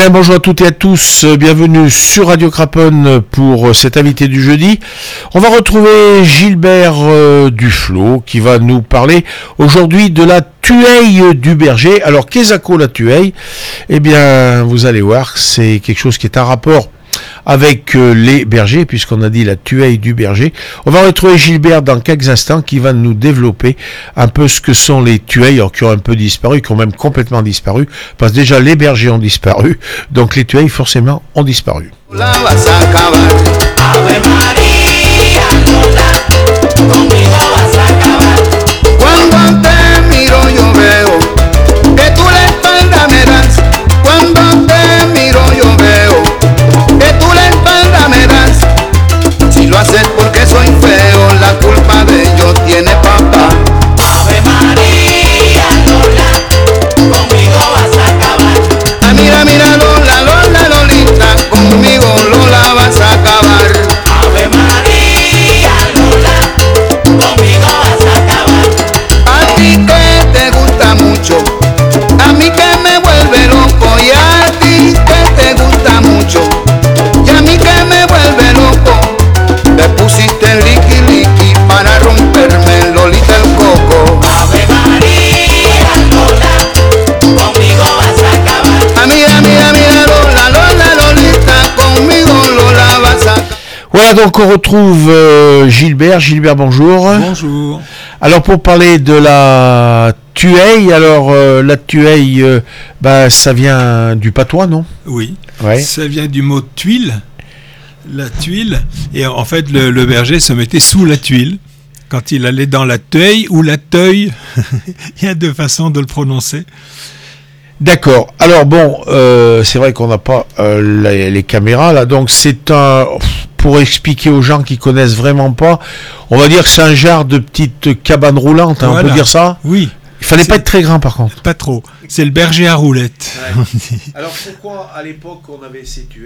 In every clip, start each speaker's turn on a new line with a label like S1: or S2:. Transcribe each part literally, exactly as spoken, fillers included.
S1: Bien, bonjour à toutes et à tous, bienvenue sur Radio Craponne pour cet invité du jeudi. On va retrouver Gilbert euh, Duflot qui va nous parler aujourd'hui de la tueille du berger. Alors, qu'est-ce que la tueille ? Eh bien, vous allez voir, c'est quelque chose qui est en rapport avec euh, les bergers, puisqu'on a dit la tueille du berger. On va retrouver Gilbert dans quelques instants qui va nous développer un peu ce que sont les tueilles, alors qui ont un peu disparu, qui ont même complètement disparu, parce que déjà les bergers ont disparu, donc les tueilles forcément ont disparu. La vas a acabar. Ave María, Lola, conmigo vas a acabar. Cuando te miro yo veo que tú la espalda me das. Cuando te miro yo veo que tú la espalda me das. Si lo haces porque soy feo, la culpa de ello tiene papá. Ave María, Lola, conmigo vas a acabar. Ah, mira, mira, Lola, Lola, Lolita, conmigo Lola vas a acabar. Ave María, Lola, conmigo vas a acabar. A ti que te gusta mucho, a mí que me vuelve loco, y a ti que te gusta mucho, y a mí que me vuelve loco. Te pusiste el liqui liqui para romperme, Lolita, el coco. Ave María, Lola, conmigo vas a acabar. Ah, mira, mira, mira, Lola, Lola, Lolita, conmigo Lola vas a acabar. Voilà, donc on retrouve euh, Gilbert. Gilbert, bonjour.
S2: Bonjour.
S1: Alors pour parler de la tueille, alors euh, la tueille, euh, bah, ça vient du patois, non ?
S2: Oui,
S1: ouais.
S2: Ça vient du mot tuile, la tuile, et en fait le, le berger se mettait sous la tuile quand il allait dans la tueille ou la teuille. Il y a deux façons de le prononcer.
S1: D'accord. Alors bon, euh, c'est vrai qu'on n'a pas euh, les, les caméras là, donc c'est un... Pour expliquer aux gens qui connaissent vraiment pas, on va dire que c'est un genre de petite cabane roulante, hein, voilà. On peut dire ça ?
S2: Oui.
S1: Il fallait c'est... pas être très grand par contre.
S2: Pas trop. C'est le berger à roulette.
S1: Ouais. Alors pourquoi à l'époque on avait ces tueilles ?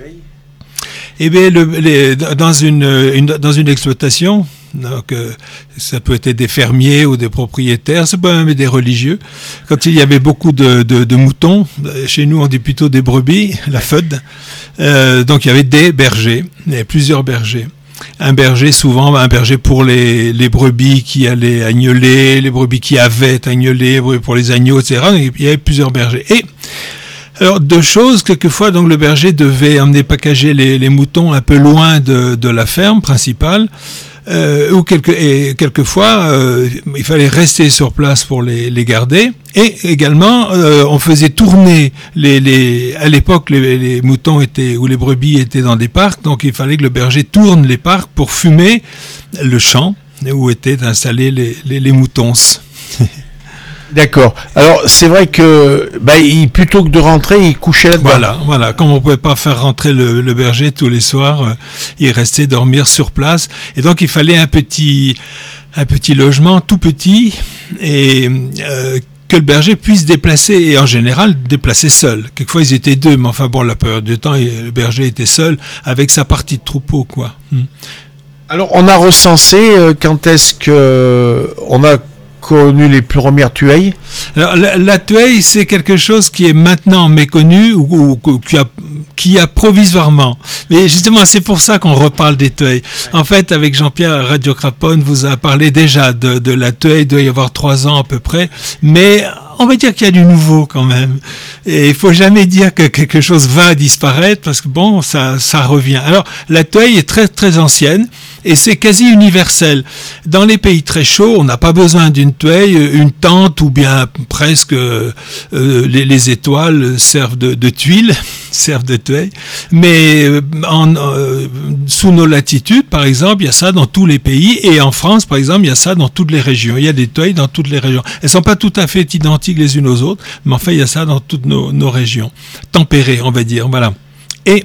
S2: Eh bien, le, les, dans une, une dans une exploitation, donc euh, ça peut être des fermiers ou des propriétaires, ça peut même être des religieux. Quand il y avait beaucoup de, de, de moutons, chez nous on dit plutôt des brebis, la feud. Euh, donc il y avait des bergers, il y avait plusieurs bergers. Un berger, souvent un berger pour les, les brebis qui allaient agneler, les brebis qui avaient agnelé, pour les agneaux, et cetera. Donc, il y avait plusieurs bergers. Et alors, deux choses, quelquefois, donc le berger devait emmener packager les, les moutons un peu loin de, de la ferme principale, euh, ou quelque, et quelquefois, euh, il fallait rester sur place pour les, les garder. Et également, euh, on faisait tourner les, les, à l'époque, les, les moutons étaient, ou les brebis étaient dans des parcs, donc il fallait que le berger tourne les parcs pour fumer le champ où étaient installés les, les, les moutons.
S1: D'accord. Alors, c'est vrai que bah, il, plutôt que de rentrer, il couchait là-dedans.
S2: Voilà, voilà. Comme on ne pouvait pas faire rentrer le, le berger tous les soirs, euh, il restait dormir sur place. Et donc, il fallait un petit, un petit logement tout petit et euh, que le berger puisse déplacer, et en général, déplacer seul. Quelquefois, ils étaient deux, mais enfin bon, la période du temps, le berger était seul avec sa partie de troupeau, quoi. Hmm.
S1: Alors, on a recensé euh, quand est-ce que on a connu les premières tueilles ?
S2: Alors, la, la tueille, c'est quelque chose qui est maintenant méconnu ou, ou qui, a, qui a provisoirement. Mais justement, c'est pour ça qu'on reparle des tueilles. En fait, avec Jean-Pierre Radio Craponne, vous a parlé déjà de, de la tueille, il doit y avoir trois ans à peu près, mais on va dire qu'il y a du nouveau quand même. Et il faut jamais dire que quelque chose va disparaître parce que bon, ça, ça revient. Alors, la tueille est très, très ancienne et c'est quasi universel. Dans les pays très chauds, on n'a pas besoin d'une tueille, une tente ou bien presque euh, les, les étoiles servent de, de tuiles, servent de tueille. Mais en, euh, sous nos latitudes, par exemple, il y a ça dans tous les pays et en France, par exemple, il y a ça dans toutes les régions. Il y a des tueilles dans toutes les régions. Elles sont pas tout à fait identiques les unes aux autres, mais enfin, il y a ça dans toutes nos, nos régions. Tempérées, on va dire, voilà. Et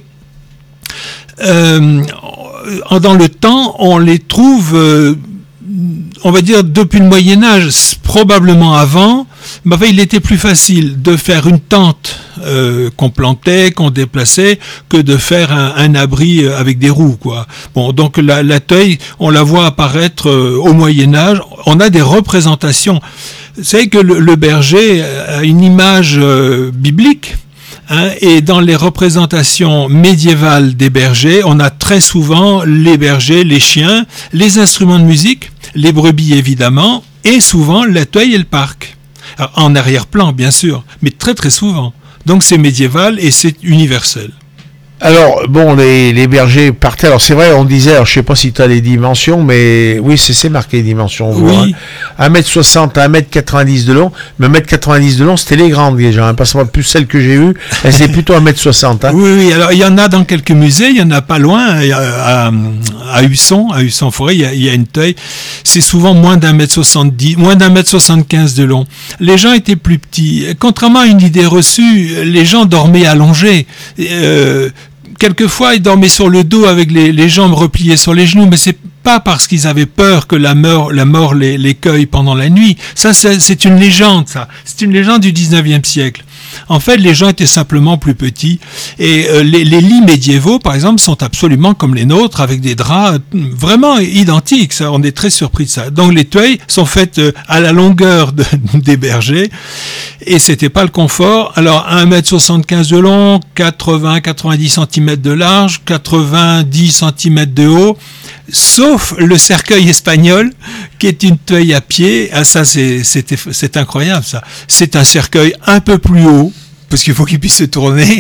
S2: euh, dans le temps, on les trouve, euh, on va dire, depuis le Moyen-Âge, probablement avant, mais enfin, il était plus facile de faire une tente euh, qu'on plantait, qu'on déplaçait, que de faire un, un abri avec des roues, quoi. Bon, donc la, la teuille, on la voit apparaître euh, au Moyen-Âge. On a des représentations. Vous savez que le, le berger a une image euh, biblique. Hein, et dans les représentations médiévales des bergers, on a très souvent les bergers, les chiens, les instruments de musique, les brebis évidemment, et souvent la Tueille et le parc. Alors, en arrière-plan, bien sûr, mais très très souvent. Donc c'est médiéval et c'est universel.
S1: Alors, bon, les, les bergers partaient. Alors, c'est vrai, on disait, alors, je sais pas si tu as les dimensions, mais oui, c'est, c'est marqué les dimensions.
S2: Oui.
S1: Hein. un mètre soixante à un mètre quatre-vingt-dix de long. Mais un mètre quatre-vingt-dix de long, c'était les grandes déjà. Hein, parce que plus celles que j'ai eues, elles étaient plutôt un mètre soixante. Hein.
S2: Oui, oui. Alors, il y en a dans quelques musées. Il y en a pas loin. À, à Husson, à Husson-Forêt, il y a, il y a une Tueille. C'est souvent moins d'un mètre soixante-dix, moins d'un mètre soixante-quinze de long. Les gens étaient plus petits. Contrairement à une idée reçue, les gens dormaient allongés. Euh, Quelquefois, ils dormaient sur le dos avec les, les jambes repliées sur les genoux, mais c'est pas parce qu'ils avaient peur que la mort, la mort les, les cueille pendant la nuit. Ça, c'est, c'est une légende, ça. C'est une légende du dix-neuvième siècle. En fait, les gens étaient simplement plus petits. Et euh, les, les lits médiévaux, par exemple, sont absolument comme les nôtres, avec des draps vraiment identiques. Ça, on est très surpris de ça. Donc, les tueilles sont faites euh, à la longueur de, des bergers. Et c'était pas le confort. Alors, un mètre soixante-quinze de long, quatre-vingts à quatre-vingt-dix centimètres de large, quatre-vingt-dix centimètres de haut, sauf le cercueil espagnol, qui est une tueille à pied. Ah, ça, c'est, c'est, c'est incroyable, ça. C'est un cercueil un peu plus haut, parce qu'il faut qu'il puisse se tourner,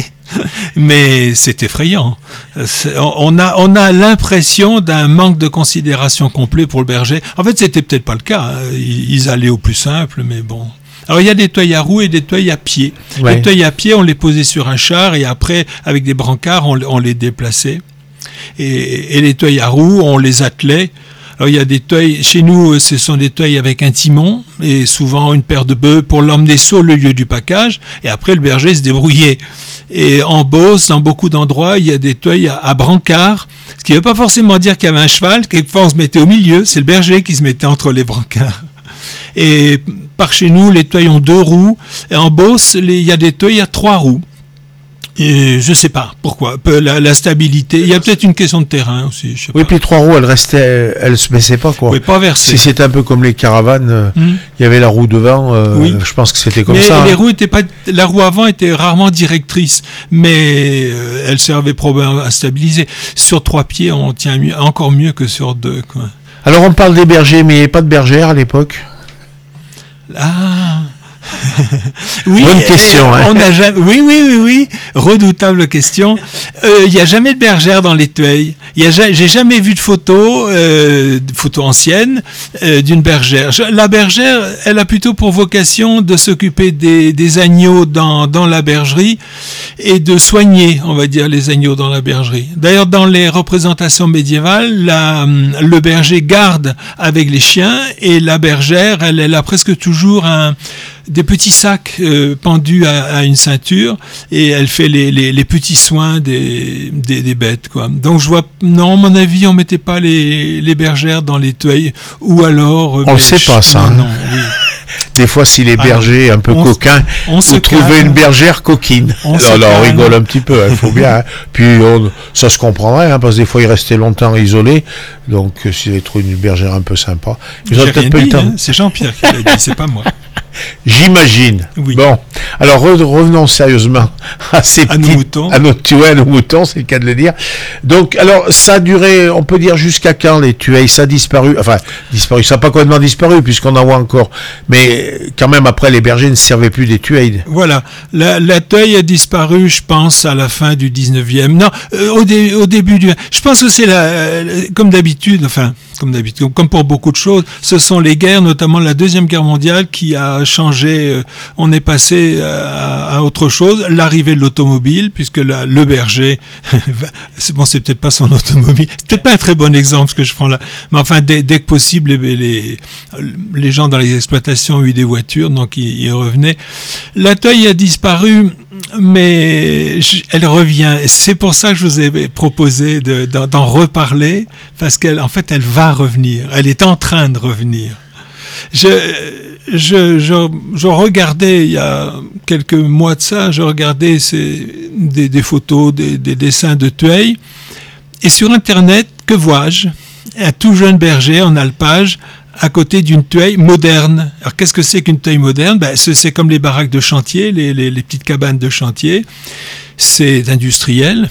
S2: mais c'est effrayant. C'est, on a, on a l'impression d'un manque de considération complet pour le berger. En fait, c'était peut-être pas le cas. Hein. Ils allaient au plus simple, mais bon. Alors, il y a des tueilles à roues et des tueilles à pied. Ouais. Les tueilles à pied, on les posait sur un char et après, avec des brancards, on, on les déplaçait. Et, et les tueilles à roues, on les attelait. Alors, il y a des tueilles, chez nous, ce sont des tueilles avec un timon et souvent une paire de bœufs pour l'emmener sur le lieu du package. Et après, le berger se débrouillait. Et en Beauce, dans beaucoup d'endroits, il y a des tueilles à, à brancard, ce qui ne veut pas forcément dire qu'il y avait un cheval. Quelquefois, on se mettait au milieu. C'est le berger qui se mettait entre les brancards. Et par chez nous, les tueilles ont deux roues. Et en Beauce, les, il y a des tueilles à trois roues. Et je sais pas pourquoi. La, la stabilité. Il y a peut-être une question de terrain aussi. Je sais
S1: oui,
S2: pas.
S1: puis trois roues, elles restaient, elles se baissaient pas, quoi.
S2: Oui, pas versées.
S1: Si c'était un peu comme les caravanes, il mmh. y avait la roue devant. Euh, oui. Je pense que c'était comme
S2: mais
S1: ça.
S2: Mais les
S1: hein.
S2: roues étaient pas. La roue avant était rarement directrice, mais euh, elle servait probablement à stabiliser. Sur trois pieds, on tient mieux, encore mieux que sur deux, quoi.
S1: Alors on parle des bergers, mais il n'y avait pas de bergère à l'époque.
S2: Ah. Oui,
S1: bonne question.
S2: Euh,
S1: hein.
S2: On a jamais, oui, oui, oui, oui, redoutable question. Il euh, y a jamais de bergère dans les tueilles. Il y a, j'ai jamais vu de photo, euh, de photo ancienne, euh, d'une bergère. La bergère, elle a plutôt pour vocation de s'occuper des, des agneaux dans, dans la bergerie et de soigner, on va dire, les agneaux dans la bergerie. D'ailleurs, dans les représentations médiévales, la, le berger garde avec les chiens et la bergère, elle, elle a presque toujours un des petits sacs euh, pendus à, à une ceinture et elle fait les, les, les petits soins des, des, des bêtes, quoi. Donc je vois, non, à mon avis, on mettait pas les, les bergères dans les tueils, ou alors... Euh,
S1: on ne sait pas ça.
S2: Non, non, oui.
S1: Des fois, si les bergers un peu
S2: on,
S1: coquins,
S2: on
S1: vous trouvez une bergère coquine. On alors là, on rigole un petit peu, il hein, faut bien. Hein. Puis on, ça se comprendrait, hein, parce que des fois, ils restaient longtemps isolés. Donc, euh, s'ils avaient trouvé une bergère un peu sympa, ils
S2: ont peut-être pas eu le temps. Hein, c'est Jean-Pierre qui l'a dit, c'est pas moi.
S1: J'imagine. Oui. Bon, alors revenons sérieusement à ces
S2: à
S1: petites,
S2: nos moutons.
S1: À nos, ouais, à nos moutons, c'est le cas de le dire. Donc, alors, ça a duré, on peut dire jusqu'à quand les tueilles? Ça a disparu, enfin, disparu, ça n'a pas complètement disparu puisqu'on en voit encore. Mais quand même, après, les bergers ne servaient plus des tueilles.
S2: Voilà, la, la tueille a disparu, je pense, à la fin du dix-neuvième. Non, euh, au, dé, au début du... Je pense que c'est la, euh, comme d'habitude, enfin, comme d'habitude, comme pour beaucoup de choses, ce sont les guerres, notamment la Deuxième Guerre mondiale, qui a changé, euh, on est passé à, à autre chose, l'arrivée de l'automobile, puisque la, le berger, c'est bon, c'est peut-être pas son automobile, c'est peut-être pas un très bon exemple ce que je prends là, mais enfin, dès, dès que possible, les, les, les gens dans les exploitations ont eu des voitures, donc ils, ils revenaient. La tueille a disparu, mais je, elle revient. C'est pour ça que je vous ai proposé de, d'en, d'en reparler, parce qu'elle, en fait, elle va revenir. Elle est en train de revenir. Je, je, je, je regardais il y a quelques mois de ça, je regardais ces, des, des photos, des, des dessins de tueilles, et sur Internet, que vois-je? Un tout jeune berger en alpage à côté d'une tueille moderne. Alors qu'est-ce que c'est qu'une tueille moderne? Ben, c'est, c'est comme les baraques de chantier, les, les, les petites cabanes de chantier. C'est industriel.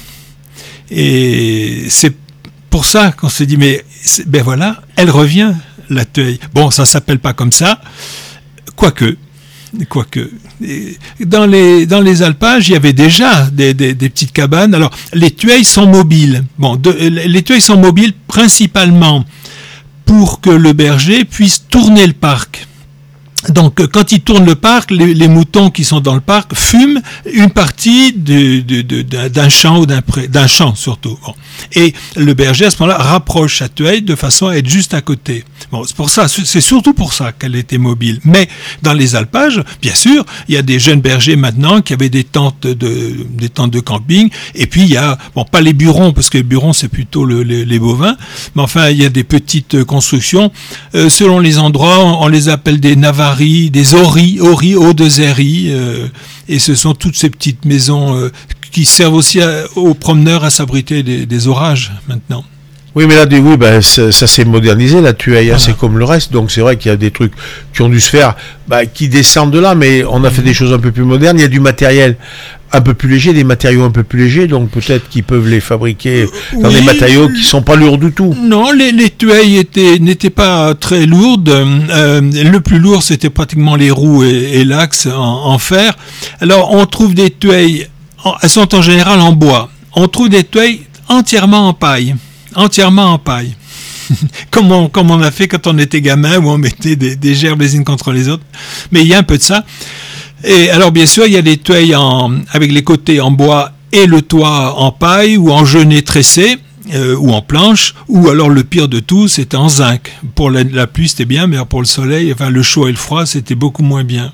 S2: Et c'est pour ça qu'on se dit, mais ben voilà, elle revient, la tueille. Bon, ça s'appelle pas comme ça, quoique. Quoique, dans les dans les alpages, il y avait déjà des, des, des petites cabanes. Alors, les tueilles sont mobiles. Bon, de, les tueilles sont mobiles principalement pour que le berger puisse tourner le parc. Donc, quand il tourne le parc, les, les moutons qui sont dans le parc fument une partie de, de, de, d'un champ ou d'un pré, d'un champ surtout. Bon. Et le berger, à ce moment-là, rapproche sa tueille de façon à être juste à côté. Bon, c'est pour ça, c'est surtout pour ça qu'elle était mobile. Mais dans les alpages, bien sûr, il y a des jeunes bergers maintenant qui avaient des tentes de, des tentes de camping. Et puis il y a, bon, pas les burons, parce que les burons c'est plutôt le, les, les bovins, mais enfin il y a des petites constructions. Euh, selon les endroits, on, on les appelle des navaris, des oris, oris, o deux r i, euh, et ce sont toutes ces petites maisons euh, qui servent aussi à, aux promeneurs à s'abriter des, des orages maintenant.
S1: Oui, mais là, oui, ben, ça, ça s'est modernisé, la tueille, hein, voilà. C'est comme le reste, donc c'est vrai qu'il y a des trucs qui ont dû se faire, bah, qui descendent de là, mais on a fait mmh. des choses un peu plus modernes, il y a du matériel un peu plus léger, des matériaux un peu plus légers, donc peut-être qu'ils peuvent les fabriquer dans oui, des matériaux qui sont pas lourds du tout.
S2: Non, les, les tueilles étaient, n'étaient pas très lourdes. Euh, le plus lourd, c'était pratiquement les roues et, et l'axe en, en fer. Alors, on trouve des tueilles, en, elles sont en général en bois. On trouve des tueilles entièrement en paille. Entièrement en paille. comme, on, comme on a fait quand on était gamin, où on mettait des, des gerbes les unes contre les autres. Mais il y a un peu de ça. Et alors, bien sûr, il y a des tueilles en, avec les côtés en bois et le toit en paille ou en genêt tressé, euh, ou en planche, ou alors le pire de tout, c'était en zinc. Pour la, la pluie, c'était bien, mais pour le soleil, enfin, le chaud et le froid, c'était beaucoup moins bien.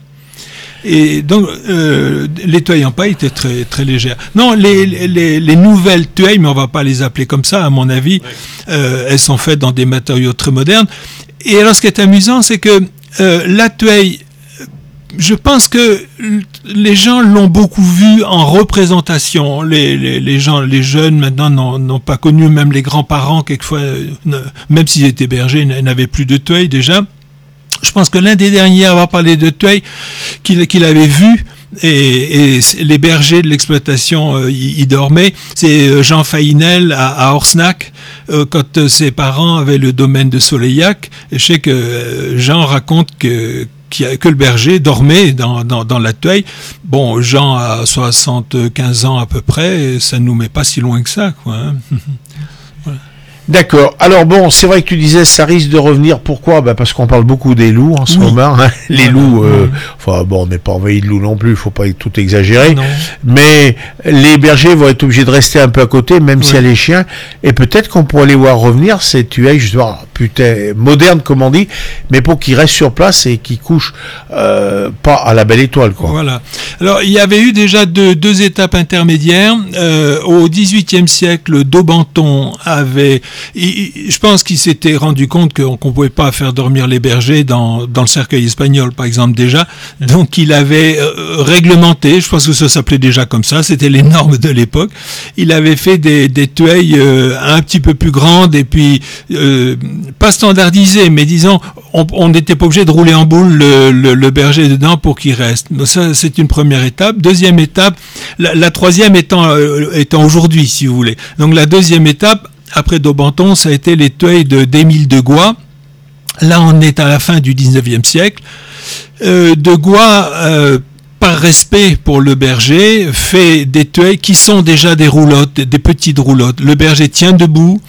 S2: Et donc, euh, les tueilles en paille étaient très, très légères. Non, les, les, les nouvelles tueilles, mais on va pas les appeler comme ça, à mon avis, euh, elles sont faites dans des matériaux très modernes. Et alors, ce qui est amusant, c'est que euh, la tueille, je pense que les gens l'ont beaucoup vu en représentation. Les, les, les gens, les jeunes maintenant n'ont, n'ont pas connu, même les grands-parents quelquefois, même s'ils étaient bergers, n'avaient plus de tueille déjà. Je pense que l'un des derniers à avoir parlé de tueille qu'il, qu'il avait vu, et, et les bergers de l'exploitation euh, y, y dormaient, c'est Jean Fainel à, à Orsnac, euh, quand euh, ses parents avaient le domaine de Soleillac. Et je sais que euh, Jean raconte que que le berger dormait dans, dans, dans la tueille. Bon, Jean a soixante-quinze ans à peu près, et ça ne nous met pas si loin que ça, quoi. Hein. Voilà.
S1: D'accord. Alors bon, c'est vrai que tu disais ça risque de revenir. Pourquoi ? Ben parce qu'on parle beaucoup des loups en ce oui. moment. Hein. Les voilà, loups, euh, oui. enfin bon, on n'est pas envahi de loups non plus, il faut pas tout exagérer. Non. Mais les bergers vont être obligés de rester un peu à côté, même oui. s'il y a les chiens. Et peut-être qu'on pourrait les voir revenir, ces tueilles, justement, putain, modernes comme on dit, mais pour qu'ils restent sur place et qu'ils couchent euh, pas à la belle étoile, quoi.
S2: Voilà. Alors il y avait eu déjà deux, deux étapes intermédiaires. Euh, au dix-huitième siècle, Daubenton avait Il, je pense qu'il s'était rendu compte qu'on ne pouvait pas faire dormir les bergers dans, dans le cercueil espagnol, par exemple, déjà. Donc, il avait euh, réglementé, je pense que ça s'appelait déjà comme ça, c'était les normes de l'époque. Il avait fait des, des tueilles euh, un petit peu plus grandes et puis euh, pas standardisées, mais disons, on n'était pas obligé de rouler en boule le, le, le berger dedans pour qu'il reste. Donc ça, c'est une première étape. Deuxième étape, la, la troisième étant, euh, étant aujourd'hui, si vous voulez. Donc, la deuxième étape, après Daubenton, ça a été les tueilles de, d'Émile de Gois. Là, on est à la fin du dix-neuvième siècle. Euh, de Gois, euh, par respect pour le berger, fait des tueilles qui sont déjà des roulottes, des petites roulottes. Le berger tient debout.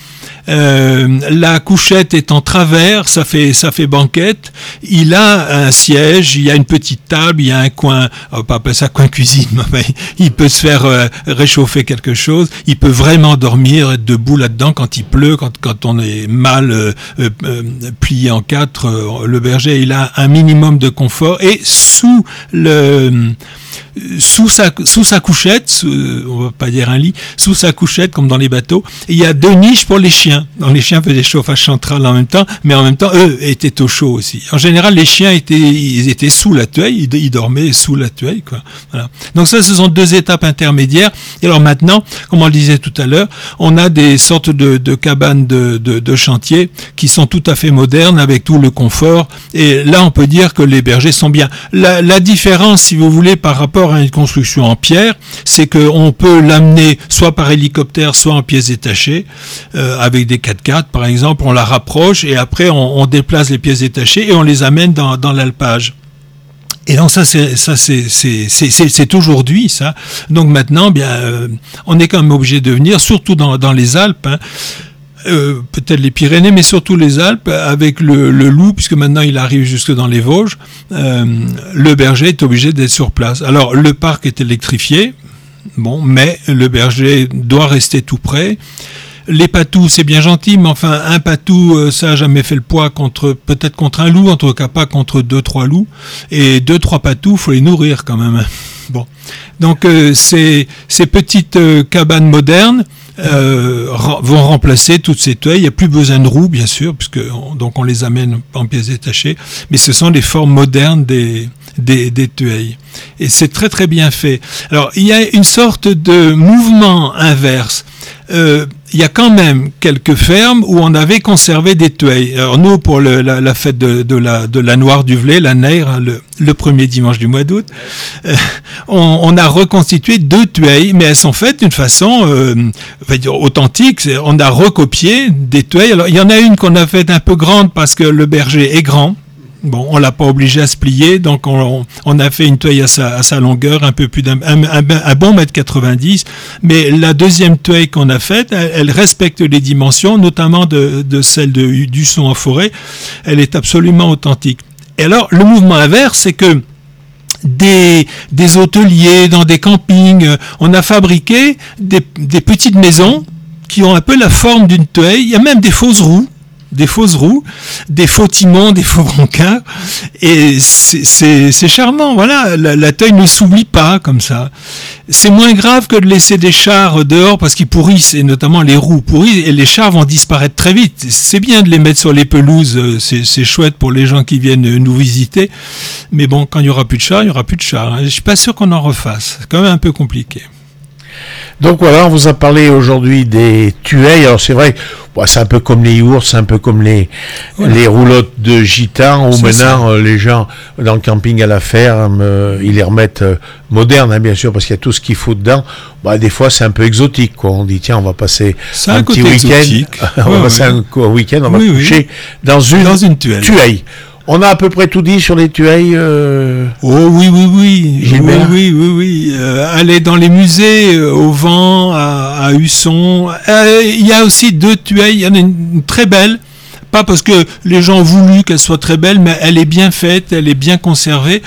S2: Euh, la couchette est en travers, ça fait ça fait banquette. Il a un siège, il y a une petite table, il y a un coin, on va pas appeler ça coin cuisine, mais il peut se faire euh, réchauffer quelque chose. Il peut vraiment dormir, être debout là-dedans quand il pleut, quand quand on est mal euh, euh, plié en quatre. Euh, le berger, il a un minimum de confort et sous le sous sa sous sa couchette, sous, on va pas dire un lit, sous sa couchette comme dans les bateaux. Et il y a deux niches pour les chiens. Donc les chiens faisaient chauffage central en même temps, mais en même temps eux étaient au chaud aussi. En général, les chiens étaient ils étaient sous la tueille, ils, ils dormaient sous la tueille, quoi. Voilà. Donc ça, ce sont deux étapes intermédiaires. Et alors maintenant, comme on le disait tout à l'heure, on a des sortes de, de cabanes de, de, de chantier qui sont tout à fait modernes avec tout le confort. Et là, on peut dire que les bergers sont bien. La, la différence, si vous voulez, par rapport à une construction en pierre, c'est qu'on peut l'amener soit par hélicoptère, soit en pièces détachées, euh, avec des quatre-quatre par exemple. On la rapproche et après on, on déplace les pièces détachées et on les amène dans, dans l'alpage. Et donc ça c'est ça c'est c'est c'est c'est, c'est aujourd'hui ça. Donc maintenant bien euh, on est quand même obligé de venir, surtout dans dans les Alpes. Hein, Euh, peut-être les Pyrénées, mais surtout les Alpes, avec le, le loup, puisque maintenant il arrive jusque dans les Vosges, euh, le berger est obligé d'être sur place. Alors, le parc est électrifié, bon, mais le berger doit rester tout près. Les patous, c'est bien gentil, mais enfin, un patou, euh, ça a jamais fait le poids contre, peut-être contre un loup, en tout cas pas contre deux, trois loups. Et deux, trois patous, faut les nourrir quand même. Bon. Donc, euh, ces, ces petites euh, cabanes modernes, Euh, vont remplacer toutes ces tueilles. Il n'y a plus besoin de roues, bien sûr, puisque on, donc on les amène en pièces détachées, mais ce sont les formes modernes des, des, des tueilles. Et c'est très très bien fait. Alors, il y a une sorte de mouvement inverse. Euh, il y a quand même quelques fermes où on avait conservé des tueilles. Alors nous, pour le, la, la fête de, de, la, de la Noire du Velay, la Neire, le, le premier dimanche du mois d'août, euh, on, on a reconstitué deux tueilles, mais elles sont faites d'une façon euh, on va dire authentique. On a recopié des tueilles. Alors il y en a une qu'on a faite un peu grande parce que le berger est grand. Bon, on l'a pas obligé à se plier, donc on, on a fait une tueille à sa, à sa longueur, un peu plus d'un un, un, un bon mètre quatre-vingt-dix. Mais la deuxième tueille qu'on a faite, elle, elle respecte les dimensions, notamment de, de celle de Husson en forêt. Elle est absolument authentique. Et alors, le mouvement inverse, c'est que des, des hôteliers, dans des campings, on a fabriqué des, des petites maisons qui ont un peu la forme d'une tueille. Il y a même des fausses roues. des fausses roues, des faux timons, des faux brancards, et c'est, c'est, c'est charmant, voilà, la, la tueille ne s'oublie pas comme ça. C'est moins grave que de laisser des chars dehors parce qu'ils pourrissent, et notamment les roues pourrissent, et les chars vont disparaître très vite. C'est bien de les mettre sur les pelouses, c'est, c'est chouette pour les gens qui viennent nous visiter, mais bon, quand il n'y aura plus de chars, il n'y aura plus de chars. Je ne suis pas sûr qu'on en refasse, c'est quand même un peu compliqué.
S1: Donc voilà, on vous a parlé aujourd'hui des tueilles. Alors c'est vrai, bon, c'est un peu comme les yourts, c'est un peu comme les voilà. les roulottes de gitans, où c'est maintenant euh, les gens dans le camping à la ferme, euh, ils les remettent euh, modernes, hein, bien sûr, parce qu'il y a tout ce qu'il faut dedans. Bah, des fois c'est un peu exotique, quoi. On dit tiens, on va passer
S2: c'est
S1: un,
S2: un
S1: petit week-end, on
S2: ouais,
S1: va passer
S2: ouais.
S1: un, un week-end, on va
S2: oui,
S1: coucher
S2: oui.
S1: dans une,
S2: dans une tueille.
S1: tueille. On a à peu près tout dit sur les tueilles. Euh...
S2: Oh oui, oui, oui.
S1: Gilbert.
S2: Oui, oui, oui, oui. Euh, aller dans les musées, euh, au Vent, à, à Husson. Euh, il y a aussi deux tueilles. Il y en a une, une très belle. Pas parce que les gens ont voulu qu'elle soit très belle, mais elle est bien faite, elle est bien conservée.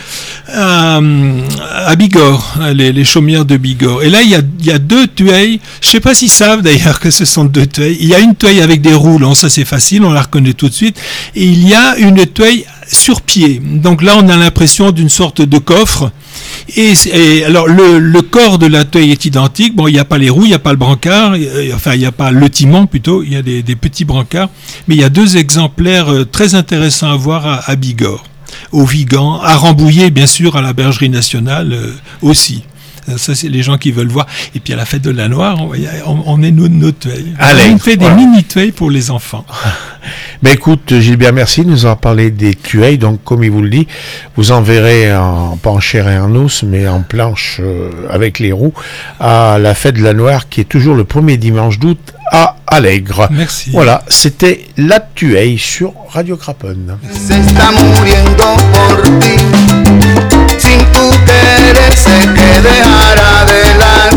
S2: Euh, à Bigorre, les, les chaumières de Bigorre. Et là, il y a, il y a deux tueilles. Je sais pas s'ils savent d'ailleurs que ce sont deux tueilles. Il y a une tueille avec des roues, donc ça c'est facile, on la reconnaît tout de suite. Et il y a une tueille sur pied. Donc là, on a l'impression d'une sorte de coffre. Et, et alors le, le corps de la tueille est identique. Bon, il n'y a pas les roues, il n'y a pas le brancard, euh, enfin il n'y a pas le timon plutôt, il y a des, des petits brancards. Mais il y a deux exemplaires euh, très intéressants à voir à, à Bigorre, au Vigan, à Rambouillet bien sûr, à la Bergerie nationale euh, aussi. Ça, c'est les gens qui veulent voir. Et puis à la fête de la Noire, on, on, on est nos, nos tueilles.
S1: Allez,
S2: on fait
S1: voilà.
S2: des mini-tueilles pour les enfants.
S1: Mais écoute, Gilbert, merci de nous avoir parlé des tueilles. Donc, comme il vous le dit, vous en verrez en, pas en chair et en os, mais en planche euh, avec les roues, à la fête de la Noire, qui est toujours le premier dimanche d'août à Allègre.
S2: Merci.
S1: Voilà, c'était La Tueille sur Radio Craponne.
S3: Se está muriendo por ti, sin tu querer sé que dejará de la